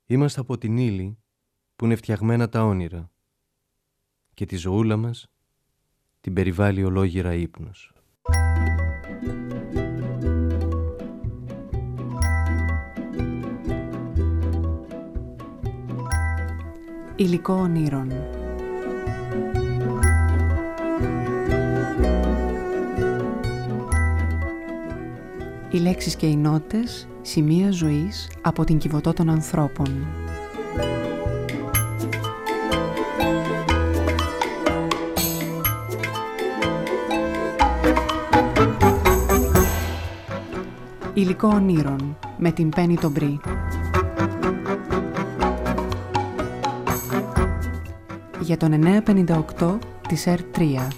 Είμαστε από την ύλη που είναι φτιαγμένα τα όνειρα και τη ζωούλα μας την περιβάλλει ολόγυρα ύπνος. Υλικό ονείρων. Οι λέξεις και οι νότες, σημεία ζωής από την Κιβωτό των ανθρώπων. Υλικό ονείρων με την Πέννη τον Μπρι. Για τον 958 της R3.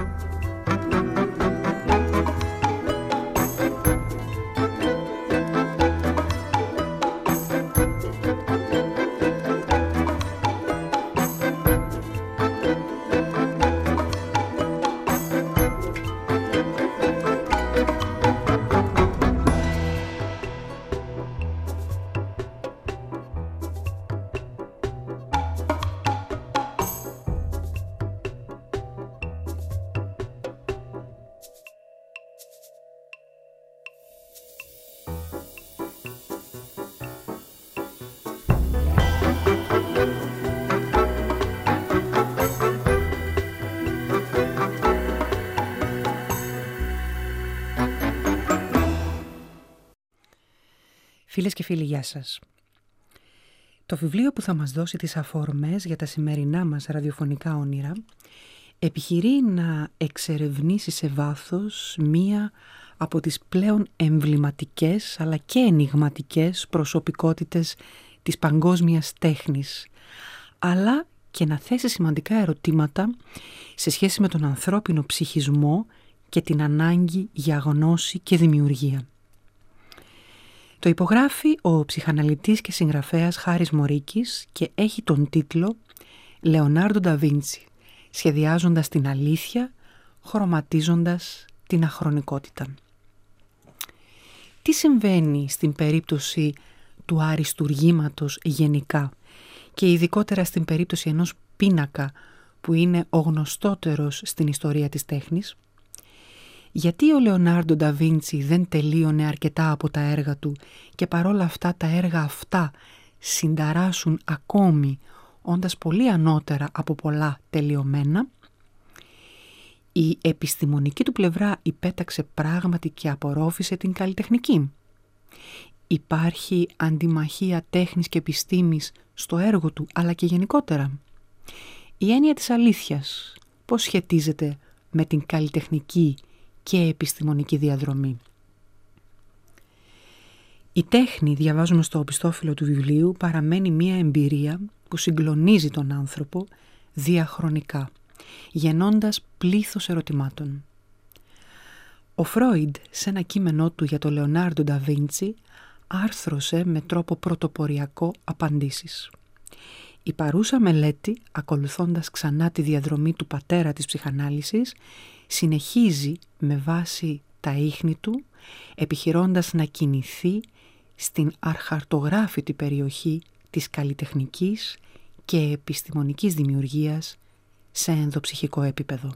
Φίλες και φίλοι, γεια σας. Το βιβλίο που θα μας δώσει τις αφορμές για τα σημερινά μας ραδιοφωνικά όνειρα επιχειρεί να εξερευνήσει σε βάθος μία από τις πλέον εμβληματικές αλλά και ενιγματικές προσωπικότητες της παγκόσμιας τέχνης, αλλά και να θέσει σημαντικά ερωτήματα σε σχέση με τον ανθρώπινο ψυχισμό και την ανάγκη για γνώση και δημιουργία. Το υπογράφει ο ψυχαναλυτής και συγγραφέας Χάρης Μωρίκης και έχει τον τίτλο «Λεωνάρντο ντα Βίντσι, σχεδιάζοντας την αλήθεια, χρωματίζοντας την αχρονικότητα». Τι συμβαίνει στην περίπτωση του αριστουργήματος γενικά και ειδικότερα στην περίπτωση ενός πίνακα που είναι ο γνωστότερος στην ιστορία της τέχνης? Γιατί ο Λεωνάρντο ντα Βίντσι δεν τελείωνε αρκετά από τα έργα του και παρόλα αυτά τα έργα αυτά συνταράσσουν ακόμη, όντας πολύ ανώτερα από πολλά τελειωμένα? Η επιστημονική του πλευρά υπέταξε πράγματι και απορρόφησε την καλλιτεχνική. Υπάρχει αντιμαχία τέχνης και επιστήμης στο έργο του, αλλά και γενικότερα. Η έννοια της αλήθειας πώς σχετίζεται με την καλλιτεχνική και επιστημονική διαδρομή? Η τέχνη, διαβάζουμε στο οπιστόφυλλο του βιβλίου, παραμένει μία εμπειρία που συγκλονίζει τον άνθρωπο διαχρονικά, γεννώντας πλήθος ερωτημάτων. Ο Φρόιντ, σε ένα κείμενό του για τον Λεωνάρντο ντα Βίντσι, άρθρωσε με τρόπο πρωτοποριακό απαντήσεις. Η παρούσα μελέτη, ακολουθώντας ξανά τη διαδρομή του πατέρα της ψυχανάλυσης, συνεχίζει με βάση τα ίχνη του, επιχειρώντας να κινηθεί στην αρχαρτογράφητη περιοχή της καλλιτεχνικής και επιστημονικής δημιουργίας σε ενδοψυχικό επίπεδο.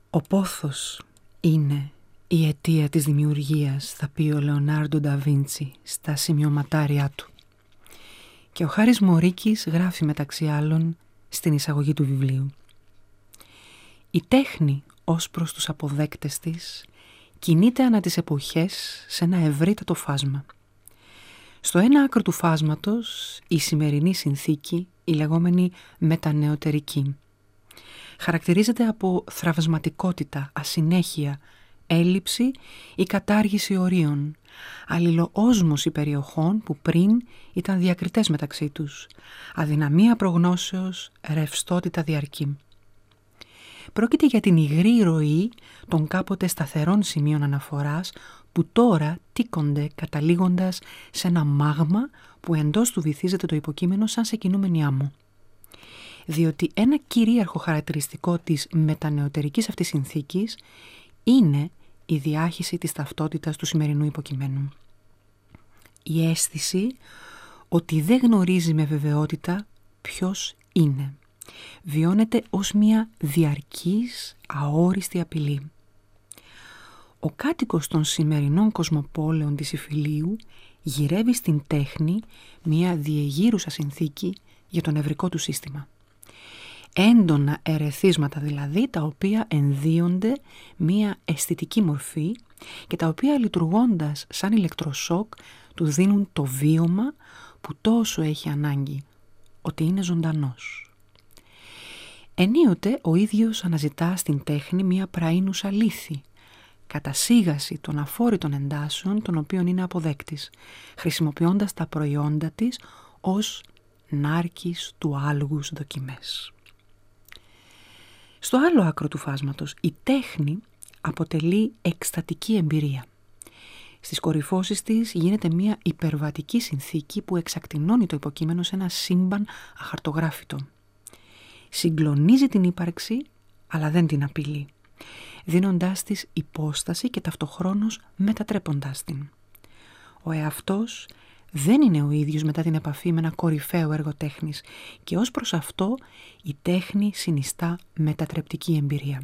Ο πόθος είναι η αιτία της δημιουργίας, θα πει ο Λεωνάρντο ντα Βίντσι στα σημειωματάρια του. Και ο Χάρης Μωρίκης γράφει μεταξύ άλλων στην εισαγωγή του βιβλίου. Η τέχνη ως προς τους αποδέκτες της κινείται ανά τις εποχές σε ένα ευρύτατο φάσμα. Στο ένα άκρο του φάσματος η σημερινή συνθήκη, η λεγόμενη μετανεωτερική, χαρακτηρίζεται από θραυσματικότητα, ασυνέχεια, έλλειψη ή κατάργηση ορίων, αλληλοόσμωση περιοχών που πριν ήταν διακριτές μεταξύ τους, αδυναμία προγνώσεως, ρευστότητα διαρκή. Πρόκειται για την υγρή ροή των κάποτε σταθερών σημείων αναφοράς που τώρα τίκονται καταλήγοντας σε ένα μάγμα που εντός του βυθίζεται το υποκείμενο σαν σε κινούμενη άμμο. Διότι ένα κυρίαρχο χαρακτηριστικό της μετανεωτερικής αυτής συνθήκης είναι η διάχυση της ταυτότητας του σημερινού υποκειμένου. Η αίσθηση ότι δεν γνωρίζει με βεβαιότητα ποιος είναι. Βιώνεται ως μια διαρκής, αόριστη απειλή. Ο κάτοικος των σημερινών κοσμοπόλεων της Ιφιλίου γυρεύει στην τέχνη μια διεγείρουσα συνθήκη για το νευρικό του σύστημα. Έντονα ερεθίσματα δηλαδή, τα οποία ενδύονται μια αισθητική μορφή και τα οποία λειτουργώντας σαν ηλεκτροσόκ του δίνουν το βίωμα που τόσο έχει ανάγκη, ότι είναι ζωντανός. Ενίοτε ο ίδιος αναζητά στην τέχνη μια πραΐνουσα λύθη, κατασίγαση των αφόρητων εντάσεων των οποίων είναι αποδέκτης, χρησιμοποιώντας τα προϊόντα της ως νάρκης του άλγους δοκιμές. Στο άλλο άκρο του φάσματος, η τέχνη αποτελεί εκστατική εμπειρία. Στις κορυφώσεις της γίνεται μια υπερβατική συνθήκη που εξακτηνώνει το υποκείμενο σε ένα σύμπαν αχαρτογράφητο. Συγκλονίζει την ύπαρξη, αλλά δεν την απειλεί, δίνοντάς της υπόσταση και ταυτοχρόνως μετατρέποντάς την. Ο εαυτός δεν είναι ο ίδιος μετά την επαφή με ένα κορυφαίο έργο τέχνης και ως προς αυτό η τέχνη συνιστά μετατρεπτική εμπειρία.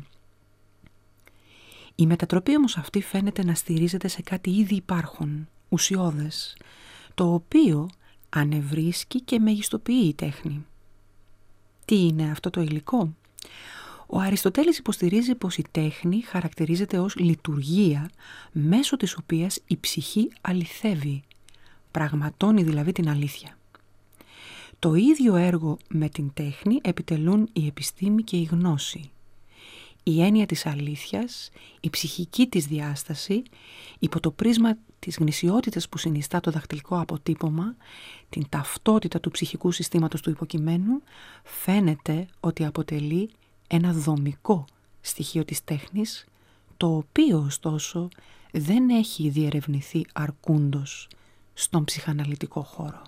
Η μετατροπή όμως αυτή φαίνεται να στηρίζεται σε κάτι ήδη υπάρχον, ουσιώδες, το οποίο ανεβρίσκει και μεγιστοποιεί η τέχνη. Τι είναι αυτό το υλικό? Ο Αριστοτέλης υποστηρίζει πως η τέχνη χαρακτηρίζεται ως λειτουργία μέσω της οποίας η ψυχή αληθεύει, πραγματώνει δηλαδή την αλήθεια. Το ίδιο έργο με την τέχνη επιτελούν η επιστήμη και η γνώση. Η έννοια της αλήθειας, η ψυχική της διάσταση, υπό το πρίσμα της γνησιότητας που συνιστά το δακτυλικό αποτύπωμα, την ταυτότητα του ψυχικού συστήματος του υποκειμένου, φαίνεται ότι αποτελεί ένα δομικό στοιχείο της τέχνης, το οποίο ωστόσο δεν έχει διερευνηθεί αρκούντος στον ψυχαναλυτικό χώρο.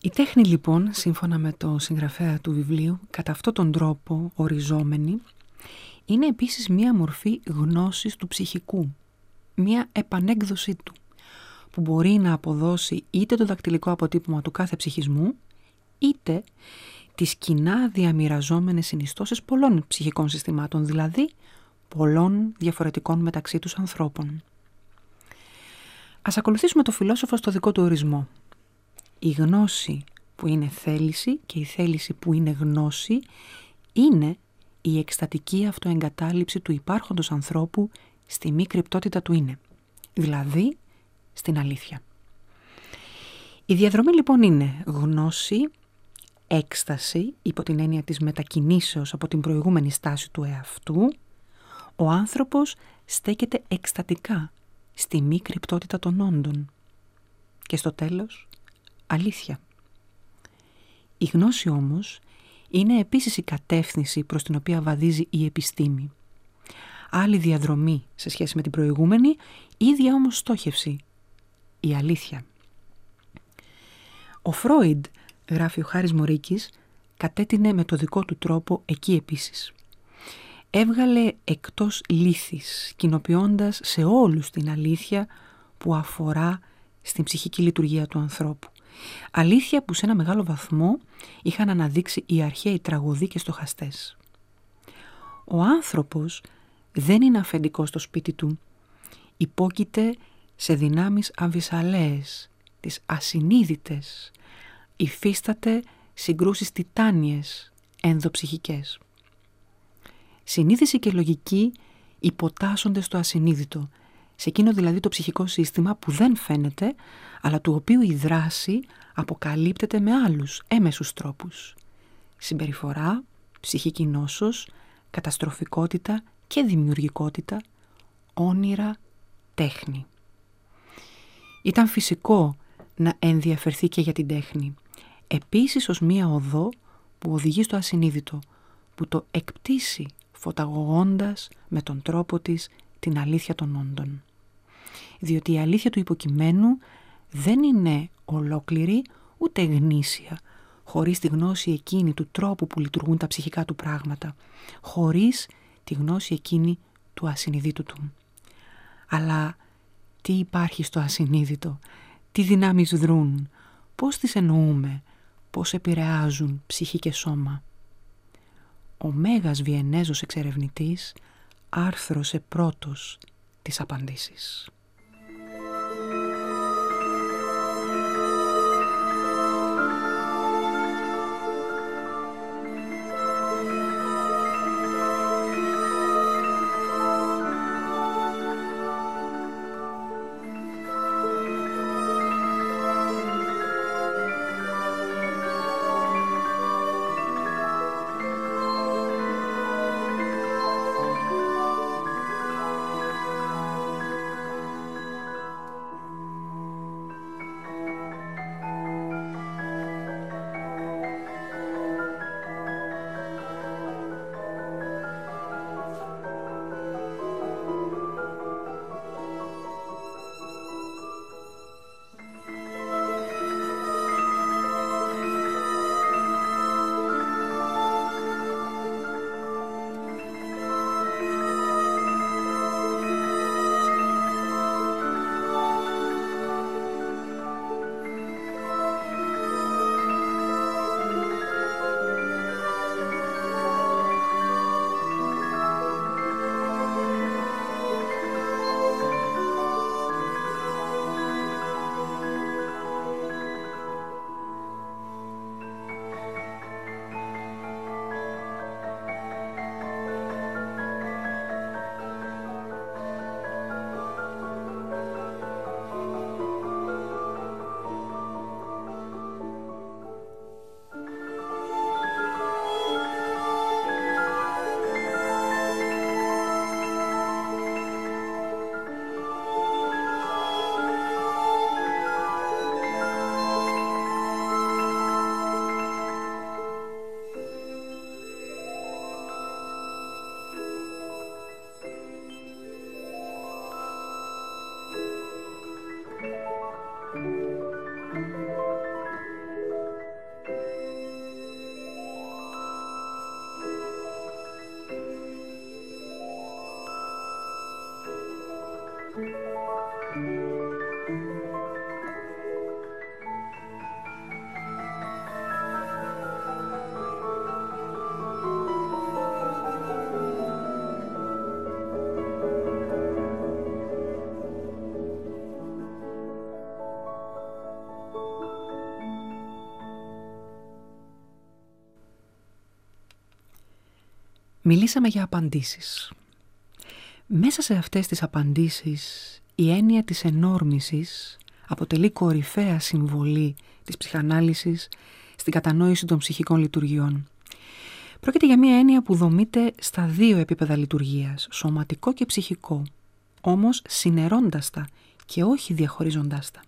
Η τέχνη λοιπόν, σύμφωνα με το συγγραφέα του βιβλίου, κατά αυτόν τον τρόπο οριζόμενη, είναι επίσης μία μορφή γνώσης του ψυχικού, μία επανέκδοσή του, που μπορεί να αποδώσει είτε το δακτυλικό αποτύπωμα του κάθε ψυχισμού, είτε τις κοινά διαμοιραζόμενες συνιστώσεις πολλών ψυχικών συστημάτων, δηλαδή πολλών διαφορετικών μεταξύ τους ανθρώπων. Ας ακολουθήσουμε το φιλόσοφο στο δικό του ορισμό. Η γνώση που είναι θέληση και η θέληση που είναι γνώση είναι η εκστατική αυτοεγκατάλειψη του υπάρχοντος ανθρώπου στη μη κρυπτότητα του είναι, δηλαδή στην αλήθεια. Η διαδρομή λοιπόν είναι γνώση, έκσταση υπό την έννοια της μετακινήσεως από την προηγούμενη στάση του εαυτού. Ο άνθρωπος στέκεται εκστατικά στη μη κρυπτότητα των όντων. Και στο τέλος, αλήθεια. Η γνώση όμως είναι επίσης η κατεύθυνση προς την οποία βαδίζει η επιστήμη. Άλλη διαδρομή σε σχέση με την προηγούμενη, ίδια όμως στόχευση. Η αλήθεια. Ο Φρόιντ, γράφει ο Χάρης Μωρίκης, κατέτεινε με το δικό του τρόπο εκεί επίσης. Έβγαλε εκτός λύθης, κοινοποιώντας σε όλους την αλήθεια που αφορά στην ψυχική λειτουργία του ανθρώπου. Αλήθεια που σε ένα μεγάλο βαθμό είχαν αναδείξει οι αρχαίοι τραγωδοί και στοχαστές. Ο άνθρωπος δεν είναι αφεντικός στο σπίτι του. Υπόκειται σε δυνάμεις αμφισαλέες, τις ασυνείδητες. Υφίσταται συγκρούσεις τιτάνιες, ενδοψυχικές. Συνείδηση και λογική υποτάσσονται στο ασυνείδητο, σε εκείνο δηλαδή το ψυχικό σύστημα που δεν φαίνεται, αλλά του οποίου η δράση αποκαλύπτεται με άλλους έμεσους τρόπους. Συμπεριφορά, ψυχική νόσος, καταστροφικότητα και δημιουργικότητα, όνειρα, τέχνη. Ήταν φυσικό να ενδιαφερθεί και για την τέχνη, επίσης ως μία οδό που οδηγεί στο ασυνείδητο, που το εκπτήσει φωταγωγώντας με τον τρόπο της την αλήθεια των όντων. Διότι η αλήθεια του υποκειμένου δεν είναι ολόκληρη ούτε γνήσια, χωρίς τη γνώση εκείνη του τρόπου που λειτουργούν τα ψυχικά του πράγματα, χωρίς τη γνώση εκείνη του ασυνειδήτου του. Αλλά τι υπάρχει στο ασυνείδητο, τι δυνάμεις δρούν, πώς τις εννοούμε, πώς επηρεάζουν ψυχή και σώμα. Ο Μέγας Βιενέζος εξερευνητής άρθρωσε πρώτος τις απαντήσεις. Μιλήσαμε για απαντήσεις. Μέσα σε αυτές τις απαντήσεις, η έννοια της ενόρμησης αποτελεί κορυφαία συμβολή της ψυχανάλυσης στην κατανόηση των ψυχικών λειτουργιών. Πρόκειται για μια έννοια που δομείται στα δύο επίπεδα λειτουργίας, σωματικό και ψυχικό, όμως συνερώντας τα και όχι διαχωρίζοντάς τα.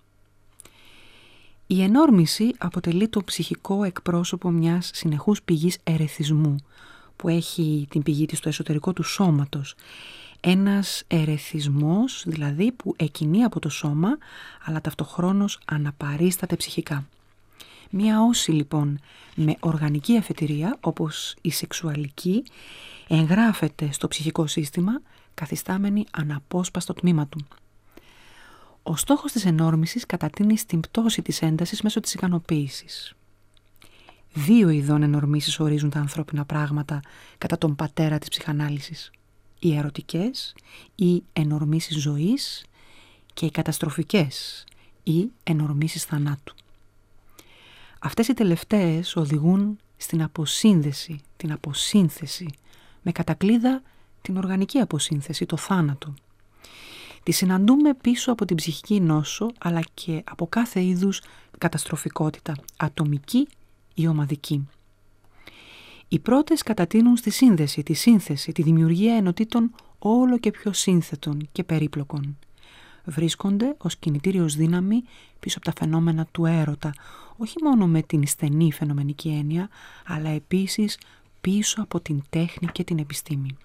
Η ενόρμηση αποτελεί το ψυχικό εκπρόσωπο μιας συνεχούς πηγής ερεθισμού, που έχει την πηγή της στο εσωτερικό του σώματος. Ένας ερεθισμός, δηλαδή, που εκκινεί από το σώμα, αλλά ταυτοχρόνως αναπαρίσταται ψυχικά. Μία όση, λοιπόν, με οργανική αφετηρία, όπως η σεξουαλική, εγγράφεται στο ψυχικό σύστημα, καθιστάμενη αναπόσπαστο τμήμα του. Ο στόχος της ενόρμησης κατατείνει στην πτώση της έντασης μέσω της ικανοποίησης. Δύο ειδών ενορμήσεις ορίζουν τα ανθρώπινα πράγματα κατά τον πατέρα της ψυχανάλυσης. Οι ερωτικές ή ενορμήσεις ζωής και οι καταστροφικές ή ενορμήσεις θανάτου. Αυτές οι τελευταίες οδηγούν στην αποσύνδεση, την αποσύνθεση, με κατακλείδα την οργανική αποσύνθεση, το θάνατο. Τη συναντούμε πίσω από την ψυχική νόσο, αλλά και από κάθε είδους καταστροφικότητα, ατομική ή ομαδική. Οι πρώτες κατατείνουν στη σύνδεση, τη σύνθεση, τη δημιουργία ενωτήτων όλο και πιο σύνθετων και περίπλοκων. Βρίσκονται ως κινητήριος δύναμη πίσω από τα φαινόμενα του έρωτα, όχι μόνο με την στενή φαινομενική έννοια, αλλά επίσης πίσω από την τέχνη και την επιστήμη.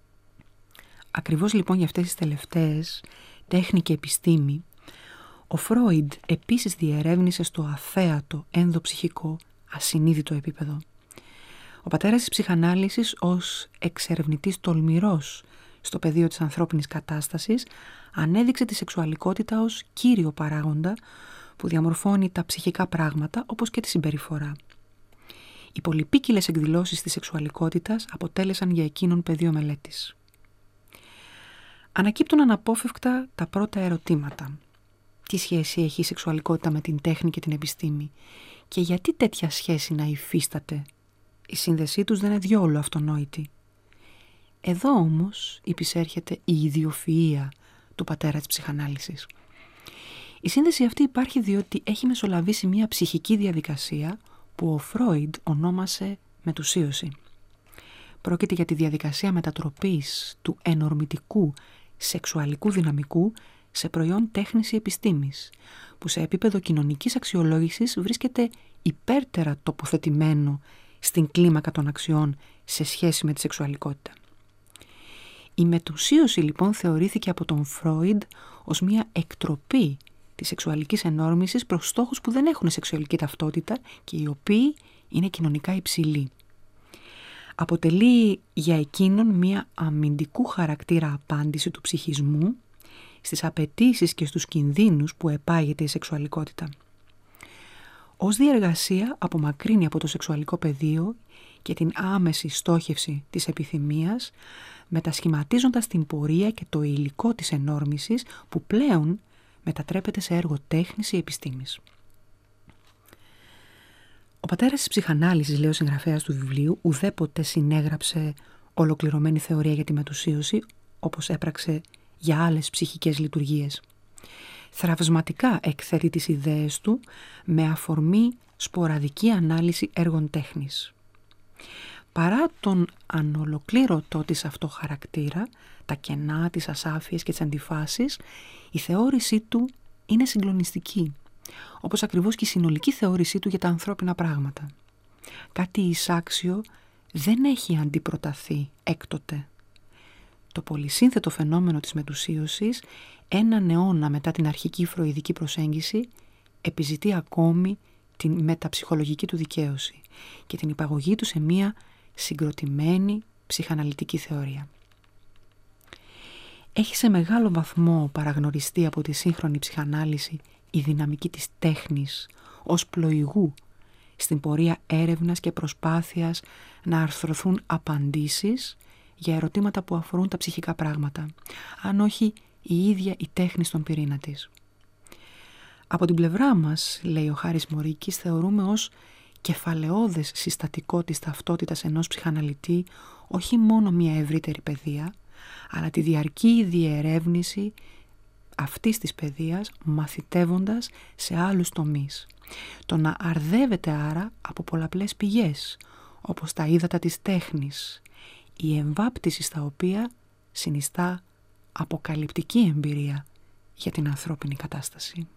Ακριβώς λοιπόν για αυτές τις τελευταίες, τέχνη και επιστήμη, ο Φρόιντ επίσης διερεύνησε στο αθέατο ενδοψυχικό ασυνείδητο επίπεδο. Ο πατέρας της ψυχανάλυσης ως εξερευνητής τολμηρός στο πεδίο της ανθρώπινης κατάστασης ανέδειξε τη σεξουαλικότητα ως κύριο παράγοντα που διαμορφώνει τα ψυχικά πράγματα όπως και τη συμπεριφορά. Οι πολυπίκυλες εκδηλώσεις της σεξουαλικότητας αποτέλεσαν για εκείνον πεδίο μελέτης. Ανακύπτουν αναπόφευκτα τα πρώτα ερωτήματα. Τι σχέση έχει η σεξουαλικότητα με την τέχνη και την επιστήμη και γιατί τέτοια σχέση να υφίσταται? Η σύνδεσή τους δεν είναι διόλου αυτονόητη. Εδώ όμως υπησέρχεται η ιδιοφυΐα του πατέρα της ψυχανάλυσης. Η σύνδεση αυτή υπάρχει διότι έχει μεσολαβήσει μια ψυχική διαδικασία που ο Φρόιντ ονόμασε μετουσίωση. Πρόκειται για τη διαδικασία μετατροπής του ενορμητικού σεξουαλικού δυναμικού σε προϊόν τέχνης ή επιστήμης, που σε επίπεδο κοινωνικής αξιολόγησης βρίσκεται υπέρτερα τοποθετημένο στην κλίμακα των αξιών σε σχέση με τη σεξουαλικότητα. Η μετουσίωση λοιπόν θεωρήθηκε από τον Φρόιντ ως μια εκτροπή της σεξουαλικής ενόρμησης προς στόχους που δεν έχουν σεξουαλική ταυτότητα και οι οποίοι είναι κοινωνικά υψηλοί. Αποτελεί για εκείνον μια αμυντικού χαρακτήρα απάντηση του ψυχισμού στις απαιτήσεις και στους κινδύνους που επάγεται η σεξουαλικότητα. Ως διεργασία απομακρύνει από το σεξουαλικό πεδίο και την άμεση στόχευση της επιθυμίας, μετασχηματίζοντας την πορεία και το υλικό της ενόρμησης που πλέον μετατρέπεται σε έργο τέχνης ή επιστήμης. Ο πατέρας της ψυχανάλυσης, λέει ο συγγραφέας του βιβλίου, ουδέποτε συνέγραψε ολοκληρωμένη θεωρία για τη μετουσίωση, όπως έπραξε για άλλες ψυχικές λειτουργίες. Θραυσματικά εκθέτει τις ιδέες του με αφορμή σποραδική ανάλυση έργων τέχνης. Παρά τον ανολοκλήρωτο της αυτό χαρακτήρα, τα κενά, τις ασάφειες και τις αντιφάσεις, η θεώρησή του είναι συγκλονιστική, όπως ακριβώς και η συνολική θεώρησή του για τα ανθρώπινα πράγματα. Κάτι εισάξιο δεν έχει αντιπροταθεί έκτοτε. Το πολυσύνθετο φαινόμενο της μετουσίωσης, έναν αιώνα μετά την αρχική φροηδική προσέγγιση, επιζητεί ακόμη την μεταψυχολογική του δικαίωση και την υπαγωγή του σε μία συγκροτημένη ψυχαναλυτική θεωρία. έχει σε μεγάλο βαθμό παραγνωριστεί από τη σύγχρονη ψυχανάλυση η δυναμική της τέχνης ως πλοηγού στην πορεία έρευνας και προσπάθειας να αρθρωθούν απαντήσεις για ερωτήματα που αφορούν τα ψυχικά πράγματα, αν όχι η ίδια η τέχνη στον πυρήνα της. Από την πλευρά μας, λέει ο Χάρης Μωρίκης, θεωρούμε ως κεφαλαιώδες συστατικό της ταυτότητας ενός ψυχαναλυτή όχι μόνο μια ευρύτερη παιδεία, αλλά τη διαρκή διερεύνηση αυτής της παιδείας μαθητεύοντας σε άλλους τομείς. Το να αρδεύεται άρα από πολλαπλές πηγές, όπως τα ύδατα της τέχνης, η εμβάπτιση στα οποία συνιστά αποκαλυπτική εμπειρία για την ανθρώπινη κατάσταση.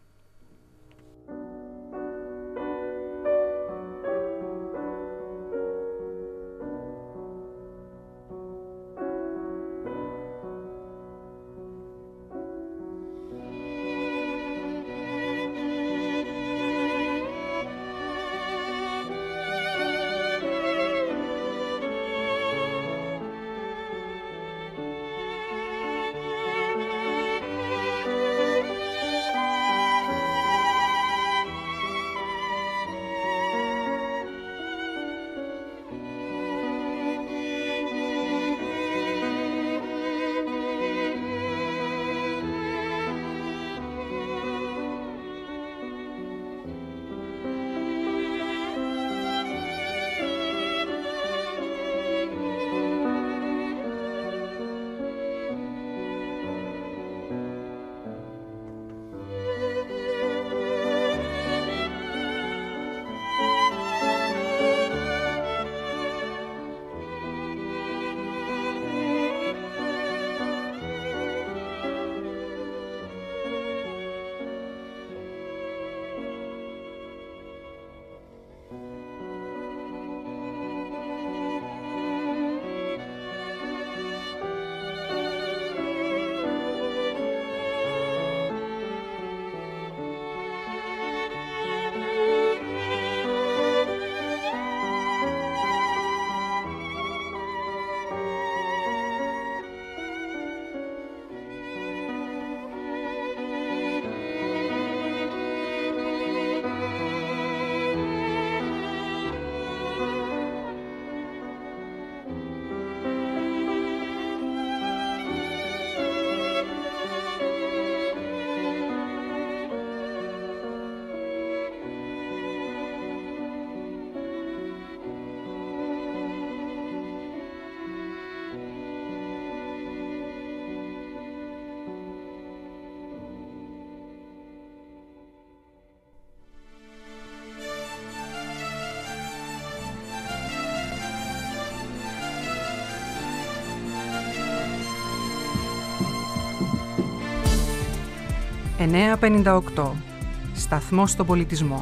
«958. Σταθμός στον πολιτισμό».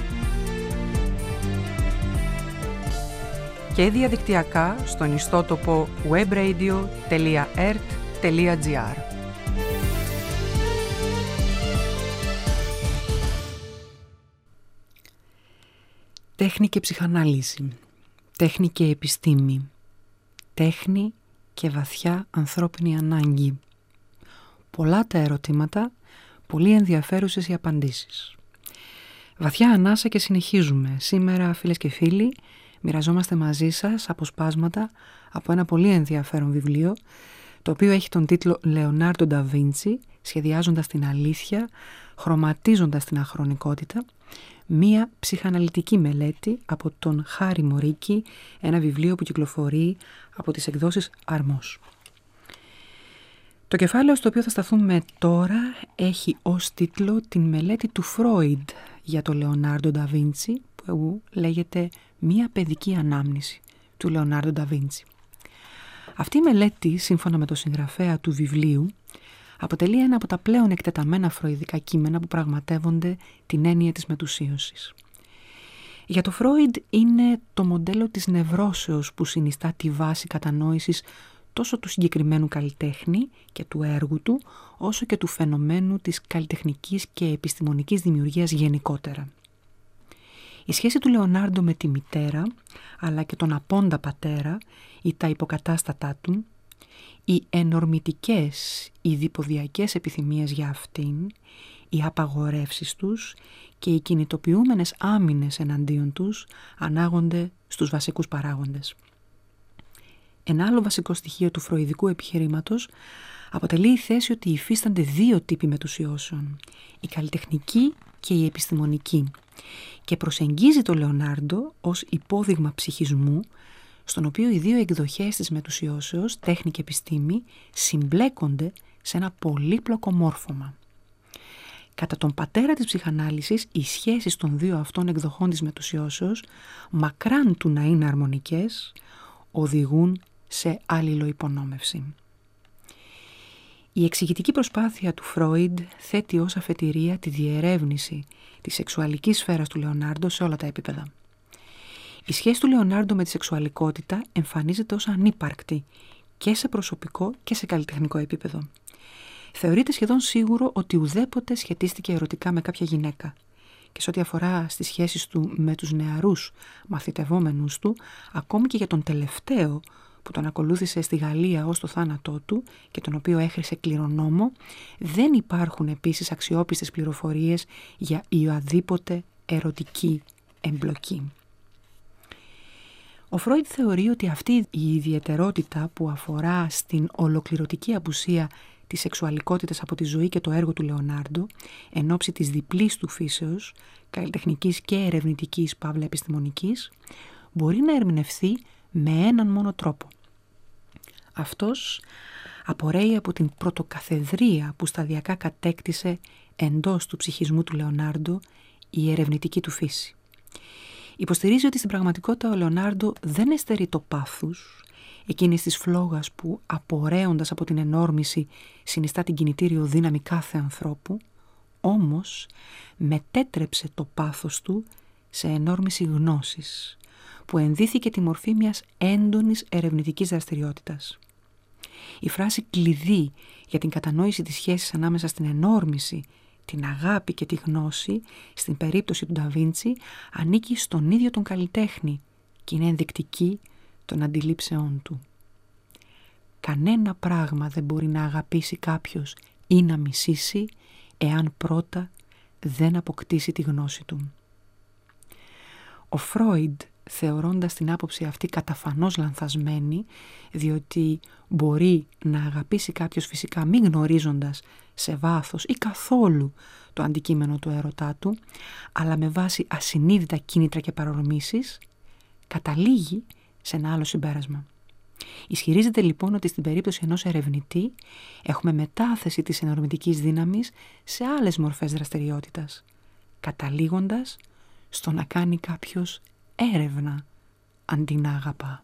Και διαδικτυακά στον ιστότοπο webradio.ert.gr. Τέχνη και ψυχανάλυση, τέχνη και επιστήμη, τέχνη και βαθιά ανθρώπινη ανάγκη. Πολλά τα ερωτήματα, πολύ ενδιαφέρουσες οι απαντήσεις. Βαθιά ανάσα και συνεχίζουμε. Σήμερα, φίλες και φίλοι, μοιραζόμαστε μαζί σας αποσπάσματα από ένα πολύ ενδιαφέρον βιβλίο, το οποίο έχει τον τίτλο «Λεωνάρντο ντα Βίντσι, σχεδιάζοντας την αλήθεια, χρωματίζοντας την αχρονικότητα», μία ψυχαναλυτική μελέτη από τον Χάρη Μωρίκη, ένα βιβλίο που κυκλοφορεί από τις εκδόσεις Αρμός. Το κεφάλαιο στο οποίο θα σταθούμε τώρα έχει ως τίτλο την μελέτη του Φρόιντ για τον Λεωνάρντο ντα Βίντσι, που λέγεται «Μία παιδική ανάμνηση» του Λεωνάρντο ντα Βίντσι. Αυτή η μελέτη, σύμφωνα με τον συγγραφέα του βιβλίου, αποτελεί ένα από τα πλέον εκτεταμένα φροηδικά κείμενα που πραγματεύονται την έννοια της μετουσίωσης. Για το Φρόιντ είναι το μοντέλο της νευρώσεως που συνιστά τη βάση κατανόησης τόσο του συγκεκριμένου καλλιτέχνη και του έργου του, όσο και του φαινομένου της καλλιτεχνικής και επιστημονικής δημιουργίας γενικότερα. Η σχέση του Λεωνάρντο με τη μητέρα, αλλά και τον απόντα πατέρα ή τα υποκατάστατά του, οι ενορμητικές, οι διποδιακές επιθυμίες για αυτήν, οι απαγορεύσεις τους και οι κινητοποιούμενες άμυνες εναντίον τους ανάγονται στους βασικούς παράγοντες. Ένα άλλο βασικό στοιχείο του φροηδικού επιχειρήματος αποτελεί η θέση ότι υφίστανται δύο τύποι μετουσιώσεων, η καλλιτεχνική και η επιστημονική, και προσεγγίζει το Λεωνάρντο ως υπόδειγμα ψυχισμού, στον οποίο οι δύο εκδοχές της μετουσιώσεως, τέχνη και επιστήμη, συμπλέκονται σε ένα πολύπλοκο μόρφωμα. Κατά τον πατέρα της ψυχανάλυσης, οι σχέσεις των δύο αυτών εκδοχών της μετουσιώσεως, μακράν του να είναι αρμονικές, οδηγούν σε αλληλοϋπονόμευση. Η εξηγητική προσπάθεια του Φρόιντ θέτει ως αφετηρία τη διερεύνηση της σεξουαλικής σφαίρας του Λεωνάρντο σε όλα τα επίπεδα. Η σχέση του Λεωνάρντο με τη σεξουαλικότητα εμφανίζεται ως ανύπαρκτη και σε προσωπικό και σε καλλιτεχνικό επίπεδο. Θεωρείται σχεδόν σίγουρο ότι ουδέποτε σχετίστηκε ερωτικά με κάποια γυναίκα, και σε ό,τι αφορά στις σχέσεις του με τους νεαρούς μαθητευόμενους του, ακόμη και για τον τελευταίο που τον ακολούθησε στη Γαλλία ως το θάνατό του και τον οποίο έχρισε κληρονόμο, δεν υπάρχουν επίσης αξιόπιστες πληροφορίες για οποιαδήποτε ερωτική εμπλοκή. Ο Φρόιντ θεωρεί ότι αυτή η ιδιαιτερότητα που αφορά στην ολοκληρωτική απουσία της σεξουαλικότητας από τη ζωή και το έργο του Λεωνάρντο, εν ώψη της διπλής του φύσεως, καλλιτεχνικής και ερευνητικής παύλα επιστημονικής, μπορεί να ερμηνευθεί με έναν μόνο τρόπο. Αυτός απορρέει από την πρωτοκαθεδρία που σταδιακά κατέκτησε εντός του ψυχισμού του Λεωνάρντο η ερευνητική του φύση. Υποστηρίζει ότι στην πραγματικότητα ο Λεωνάρντο δεν εστερεί το πάθους, εκείνης της φλόγας που απορρέοντας από την ενόρμηση συνιστά την κινητήριο δύναμη κάθε ανθρώπου, όμως μετέτρεψε το πάθος του σε ενόρμηση γνώσης, που ενδύθηκε τη μορφή μιας έντονης ερευνητικής δραστηριότητας. Η φράση κλειδί για την κατανόηση της σχέσης ανάμεσα στην ενόρμηση, την αγάπη και τη γνώση, στην περίπτωση του Νταβίντσι, ανήκει στον ίδιο τον καλλιτέχνη και είναι ενδεικτική των αντιλήψεών του. Κανένα πράγμα δεν μπορεί να αγαπήσει κάποιος ή να μισήσει, εάν πρώτα δεν αποκτήσει τη γνώση του. Ο Φρόιντ, θεωρώντας την άποψη αυτή καταφανώς λανθασμένη, διότι μπορεί να αγαπήσει κάποιος φυσικά μη γνωρίζοντας σε βάθος ή καθόλου το αντικείμενο του έρωτά του, αλλά με βάση ασυνείδητα κίνητρα και παρορμήσεις, καταλήγει σε ένα άλλο συμπέρασμα. Ισχυρίζεται λοιπόν ότι στην περίπτωση ενός ερευνητή έχουμε μετάθεση της ενορμητικής δύναμης σε άλλες μορφές δραστηριότητας, καταλήγοντας στο να κάνει κάποιος έρευνα αντί να αγαπά.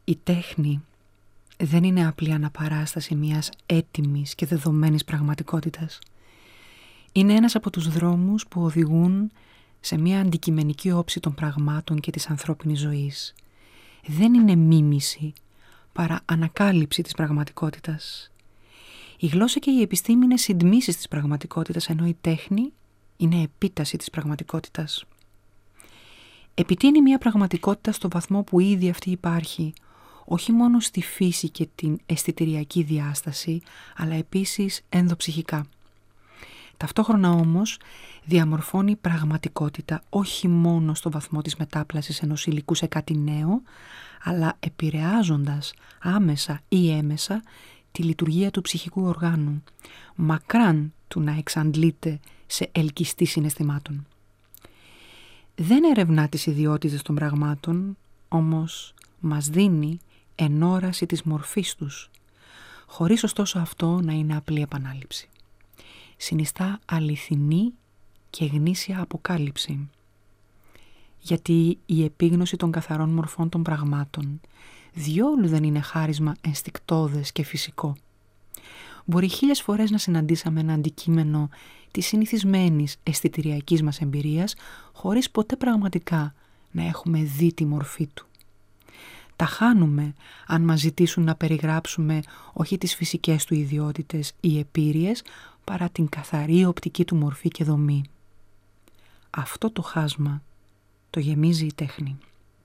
Η τέχνη δεν είναι απλή αναπαράσταση μιας έτοιμης και δεδομένης πραγματικότητας. Είναι ένας από τους δρόμους που οδηγούν σε μια αντικειμενική όψη των πραγμάτων και της ανθρώπινης ζωής. Δεν είναι μίμηση, παρά ανακάλυψη της πραγματικότητας. Η γλώσσα και η επιστήμη είναι συντμήσεις της πραγματικότητας, ενώ η τέχνη είναι επίταση της πραγματικότητας. Επιτείνει μια πραγματικότητα στο βαθμό που ήδη αυτή υπάρχει, όχι μόνο στη φύση και την αισθητηριακή διάσταση, αλλά επίσης ενδοψυχικά. Ταυτόχρονα όμως διαμορφώνει πραγματικότητα όχι μόνο στο βαθμό της μετάπλασης ενός υλικού σε κάτι νέο, αλλά επηρεάζοντας άμεσα ή έμεσα τη λειτουργία του ψυχικού οργάνου, μακράν του να εξαντλείται σε ελκυστή συναισθημάτων. Δεν ερευνά τις ιδιότητες των πραγμάτων, όμως μας δίνει ενόραση της μορφής τους, χωρίς ωστόσο αυτό να είναι απλή επανάληψη. Συνιστά αληθινή και γνήσια αποκάλυψη. Γιατί η επίγνωση των καθαρών μορφών των πραγμάτων διόλου δεν είναι χάρισμα ενστικτώδες και φυσικό. Μπορεί 1000 φορές να συναντήσαμε ένα αντικείμενο της συνηθισμένης αισθητηριακής μας εμπειρίας, χωρίς ποτέ πραγματικά να έχουμε δει τη μορφή του. Τα χάνουμε αν μας ζητήσουν να περιγράψουμε όχι τις φυσικές του ιδιότητες ή επίρειες, παρά την καθαρή οπτική του μορφή και δομή. Αυτό το χάσμα το γεμίζει η τέχνη.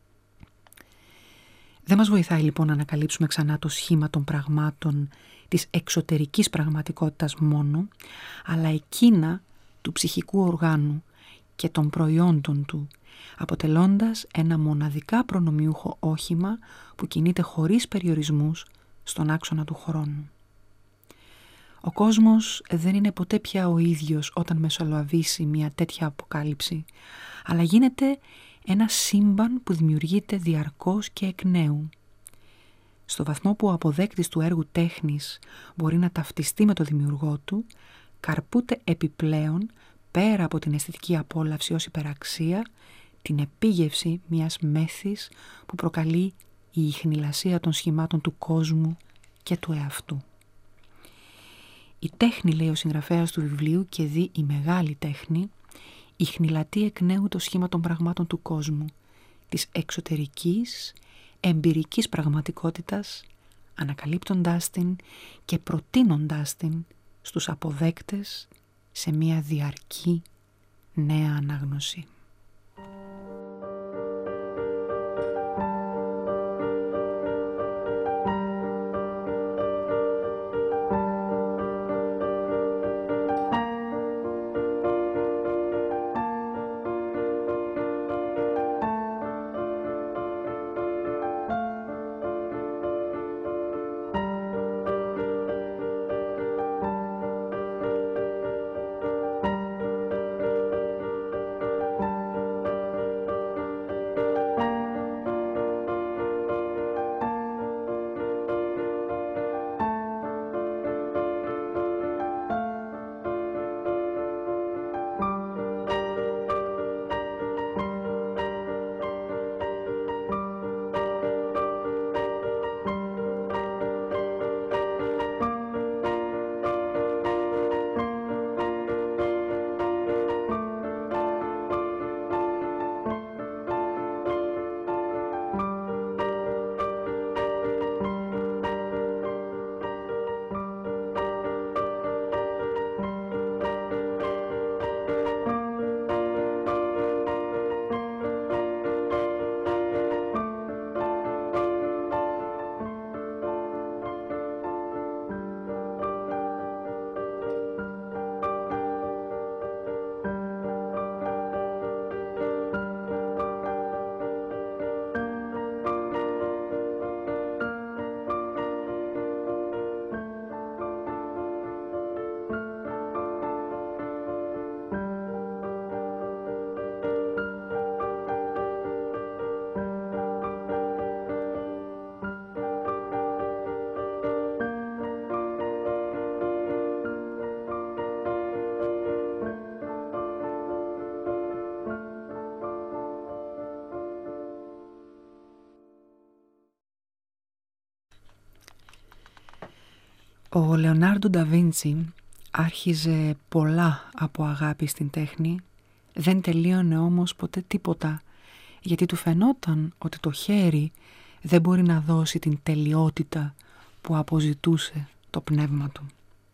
Δεν μας βοηθάει λοιπόν να ανακαλύψουμε ξανά το σχήμα των πραγμάτων της εξωτερικής πραγματικότητας μόνο, αλλά εκείνα του ψυχικού οργάνου και των προϊόντων του, αποτελώντας ένα μοναδικά προνομιούχο όχημα που κινείται χωρίς περιορισμούς στον άξονα του χρόνου. Ο κόσμος δεν είναι ποτέ πια ο ίδιος όταν μεσολαβήσει μια τέτοια αποκάλυψη, αλλά γίνεται ένα σύμπαν που δημιουργείται διαρκώς και εκ νέου. Στο βαθμό που ο αποδέκτης του έργου τέχνης μπορεί να ταυτιστεί με το δημιουργό του, καρπούται επιπλέον, πέρα από την αισθητική απόλαυση ως υπεραξία, την επίγευση μιας μέθης που προκαλεί η ιχνηλασία των σχημάτων του κόσμου και του εαυτού. Η τέχνη, λέει ο συγγραφέας του βιβλίου, και δει η μεγάλη τέχνη, ιχνηλατεί εκ νέου το σχήμα των πραγμάτων του κόσμου, της εξωτερικής, εμπειρικής πραγματικότητας, ανακαλύπτοντάς την και προτείνοντάς την στους αποδέκτες σε μια διαρκή νέα ανάγνωση. Ο Λεωνάρντο ντα Βίντσι άρχιζε πολλά από αγάπη στην τέχνη, δεν τελείωνε όμως ποτέ τίποτα, γιατί του φαινόταν ότι το χέρι δεν μπορεί να δώσει την τελειότητα που αποζητούσε το πνεύμα του.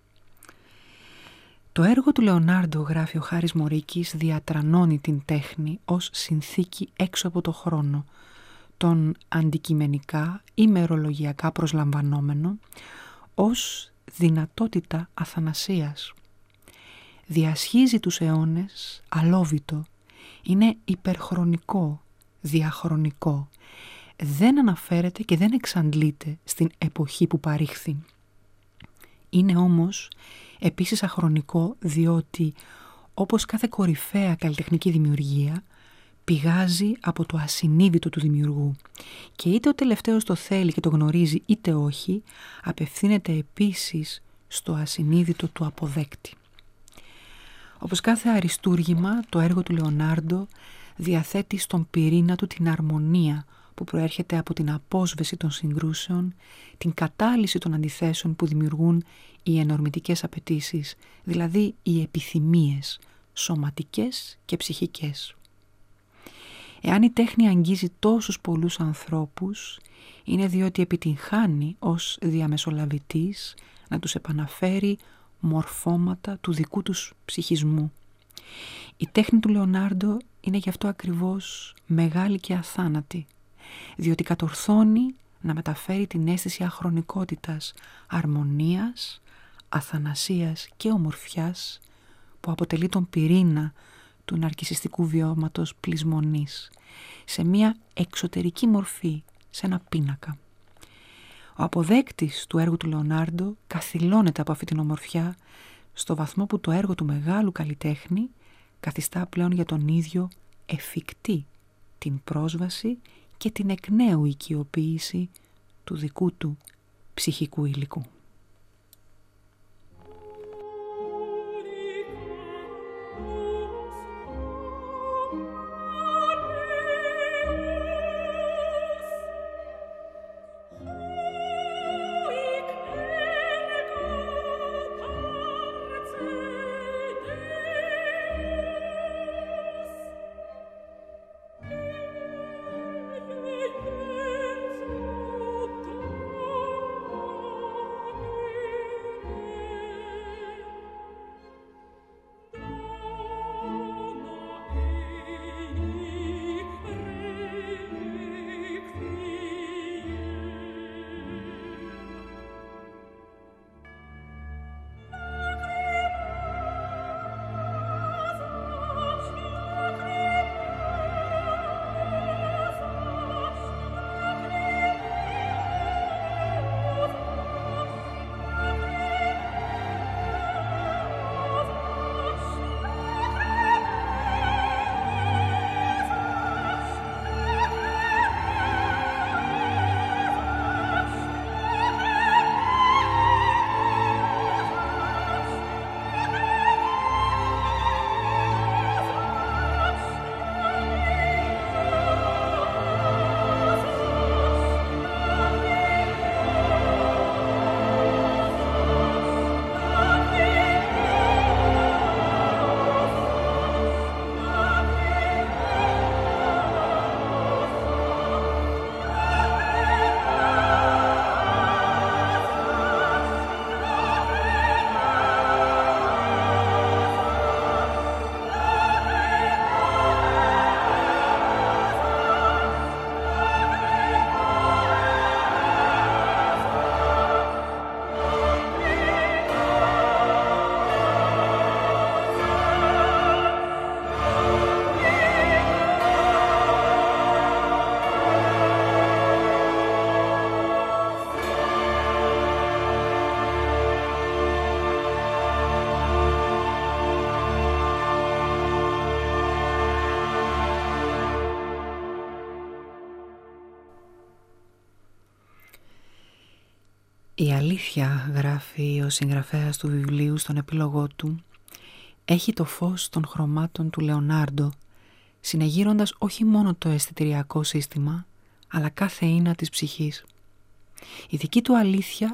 Το έργο του Λεωνάρντο, γράφει ο Χάρης Μωρίκης, διατρανώνει την τέχνη ως συνθήκη έξω από το χρόνο, τον αντικειμενικά ή μερολογιακά προσλαμβανόμενο, ως δυνατότητα αθανασίας. Διασχίζει τους αιώνες, αλόβητο, είναι υπερχρονικό, διαχρονικό, δεν αναφέρεται και δεν εξαντλείται στην εποχή που παρήχθη. Είναι όμως επίσης αχρονικό, διότι όπως κάθε κορυφαία καλλιτεχνική δημιουργία πηγάζει από το ασυνείδητο του δημιουργού και είτε ο τελευταίος το θέλει και το γνωρίζει είτε όχι, απευθύνεται επίσης στο ασυνείδητο του αποδέκτη. Όπως κάθε αριστούργημα, το έργο του Λεωνάρντο διαθέτει στον πυρήνα του την αρμονία που προέρχεται από την απόσβεση των συγκρούσεων, την κατάλυση των αντιθέσεων που δημιουργούν οι ενορμητικές απαιτήσεις, δηλαδή οι επιθυμίες, σωματικές και ψυχικές. Εάν η τέχνη αγγίζει τόσους πολλούς ανθρώπους, είναι διότι επιτυγχάνει ως διαμεσολαβητής να τους επαναφέρει μορφώματα του δικού τους ψυχισμού. Η τέχνη του Λεωνάρντο είναι γι' αυτό ακριβώς μεγάλη και αθάνατη, διότι κατορθώνει να μεταφέρει την αίσθηση αχρονικότητας, αρμονίας, αθανασίας και ομορφιάς που αποτελεί τον πυρήνα του ναρκισσιστικού βιώματος πλεισμονής, σε μια εξωτερική μορφή, σε ένα πίνακα. Ο αποδέκτης του έργου του Λεωνάρντο καθυλώνεται από αυτή την ομορφιά στο βαθμό που το έργο του μεγάλου καλλιτέχνη καθιστά πλέον για τον ίδιο εφικτή την πρόσβαση και την εκ νέου οικειοποίηση του δικού του ψυχικού υλικού. Η αλήθεια, γράφει ο συγγραφέας του βιβλίου στον επίλογό του, έχει το φως των χρωμάτων του Λεωνάρντο, συνεγείροντας όχι μόνο το αισθητηριακό σύστημα, αλλά κάθε ίνα της ψυχής. Η δική του αλήθεια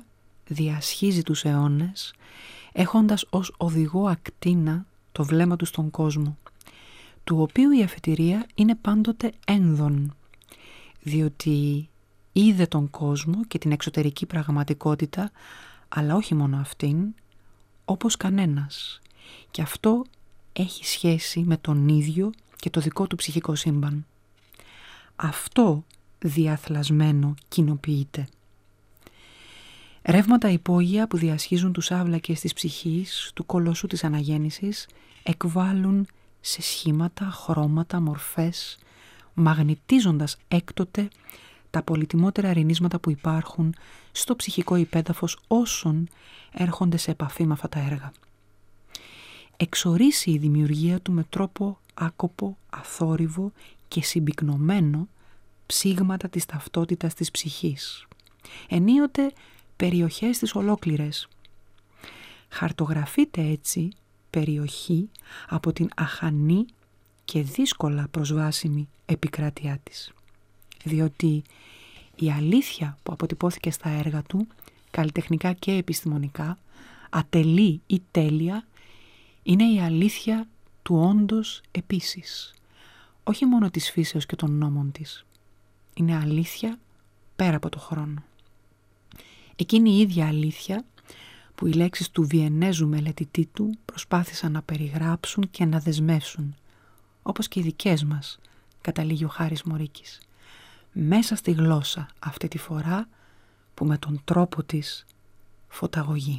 διασχίζει τους αιώνες, έχοντας ως οδηγό ακτίνα το βλέμμα του στον κόσμο, του οποίου η αφετηρία είναι πάντοτε ένδον, διότι είδε τον κόσμο και την εξωτερική πραγματικότητα, αλλά όχι μόνο αυτήν, όπως κανένας. Και αυτό έχει σχέση με τον ίδιο και το δικό του ψυχικό σύμπαν. Αυτό διαθλασμένο κοινοποιείται. Ρεύματα υπόγεια που διασχίζουν τους άβλακες της ψυχής, του κολοσσού της αναγέννησης, εκβάλλουν σε σχήματα, χρώματα, μορφές, μαγνητίζοντας έκτοτε τα πολυτιμότερα ρηνίσματα που υπάρχουν στο ψυχικό υπέδαφος όσων έρχονται σε επαφή με αυτά τα έργα. Εξορίσει η δημιουργία του με τρόπο άκοπο, αθόρυβο και συμπυκνωμένο ψήγματα της ταυτότητας της ψυχής. Ενίοτε περιοχές της ολόκληρες. Χαρτογραφείται έτσι περιοχή από την αχανή και δύσκολα προσβάσιμη επικράτειά της. Διότι η αλήθεια που αποτυπώθηκε στα έργα του, καλλιτεχνικά και επιστημονικά, ατελή ή τέλεια, είναι η αλήθεια του όντως επίσης. Όχι μόνο της φύσεως και των νόμων της. Είναι αλήθεια πέρα από το χρόνο. Εκείνη η ίδια αλήθεια που οι λέξεις του Βιενέζου μελετητή του προσπάθησαν να περιγράψουν και να δεσμεύσουν, όπως και οι δικές μας, καταλήγει ο Χάρης Μωρίκης, μέσα στη γλώσσα αυτή τη φορά που με τον τρόπο της φωταγωγεί.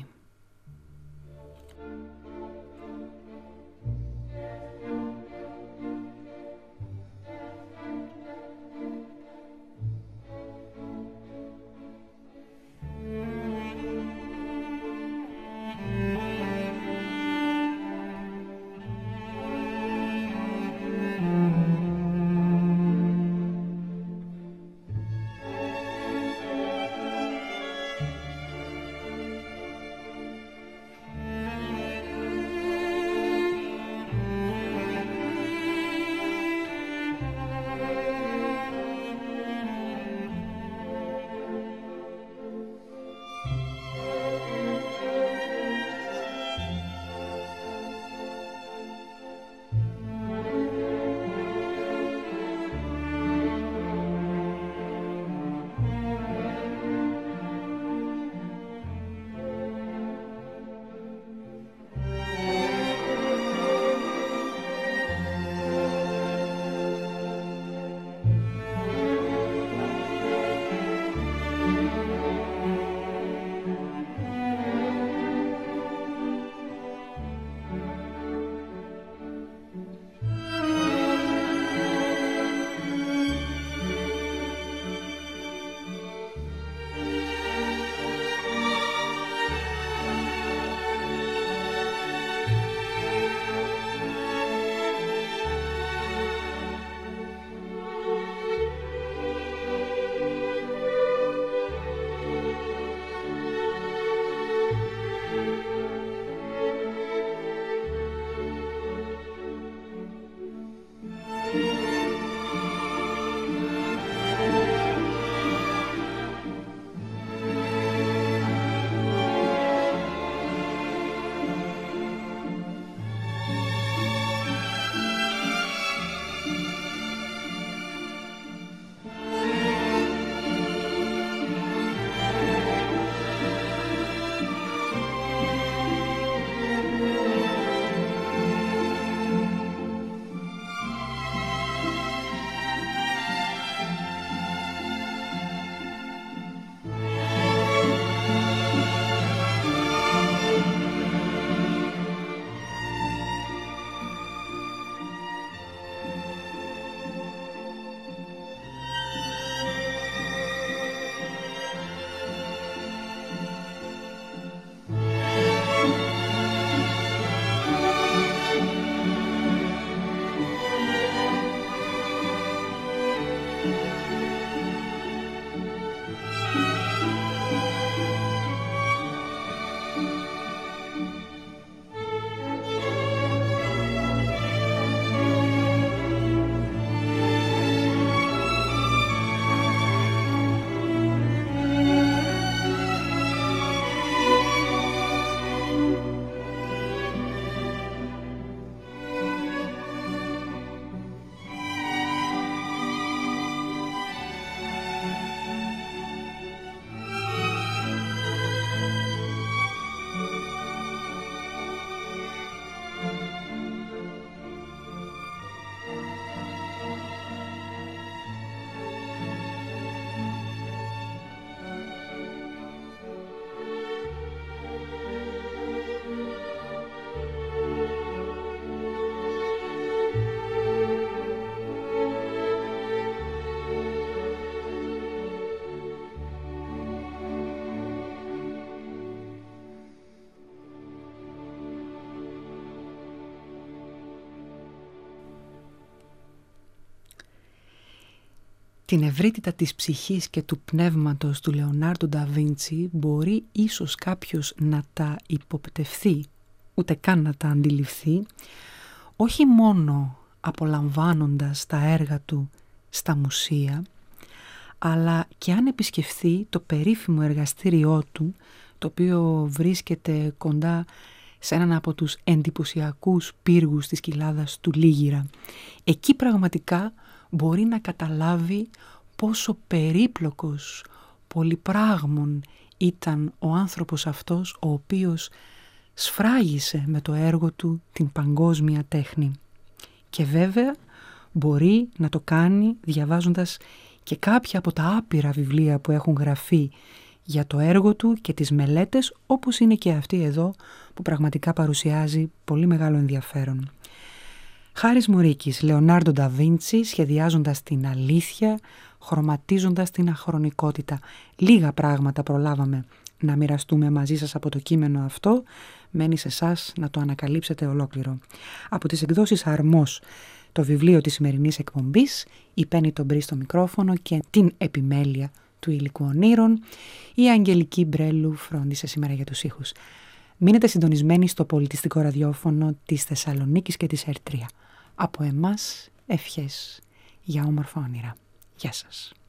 την ευρύτητα της ψυχής και του πνεύματος του Λεωνάρντο ντα Βίντσι μπορεί ίσως κάποιος να τα υποπτευθεί, ούτε καν να τα αντιληφθεί, όχι μόνο απολαμβάνοντας τα έργα του στα μουσεία, αλλά και αν επισκεφθεί το περίφημο εργαστήριό του, το οποίο βρίσκεται κοντά σε έναν από τους εντυπωσιακούς πύργους της κοιλάδας του Λίγηρα. Εκεί πραγματικά μπορεί να καταλάβει πόσο περίπλοκος, πολυπράγμων ήταν ο άνθρωπος αυτός, ο οποίος σφράγισε με το έργο του την παγκόσμια τέχνη. Και βέβαια μπορεί να το κάνει διαβάζοντας και κάποια από τα άπειρα βιβλία που έχουν γραφεί για το έργο του και τις μελέτες, όπως είναι και αυτή εδώ που πραγματικά παρουσιάζει πολύ μεγάλο ενδιαφέρον. Χάρης Μουρίκης, Λεωνάρντο ντα Βίντσι, σχεδιάζοντας την αλήθεια, χρωματίζοντας την αχρονικότητα. Λίγα πράγματα προλάβαμε να μοιραστούμε μαζί σας από το κείμενο αυτό, μένει σε εσάς να το ανακαλύψετε ολόκληρο. Από τις εκδόσεις Αρμός, το βιβλίο της σημερινής εκπομπής, η Πέννη Τομπρή στο μικρόφωνο και την επιμέλεια του υλικού ονείρων, η Αγγελική Μπρέλου φρόντισε σήμερα για τους ήχους. Μείνετε συντονισμένοι στο πολιτιστικό ραδιόφωνο της Θεσσαλονίκης και της Ερτρία. Από εμάς ευχές για όμορφα όνειρα. Γεια σας.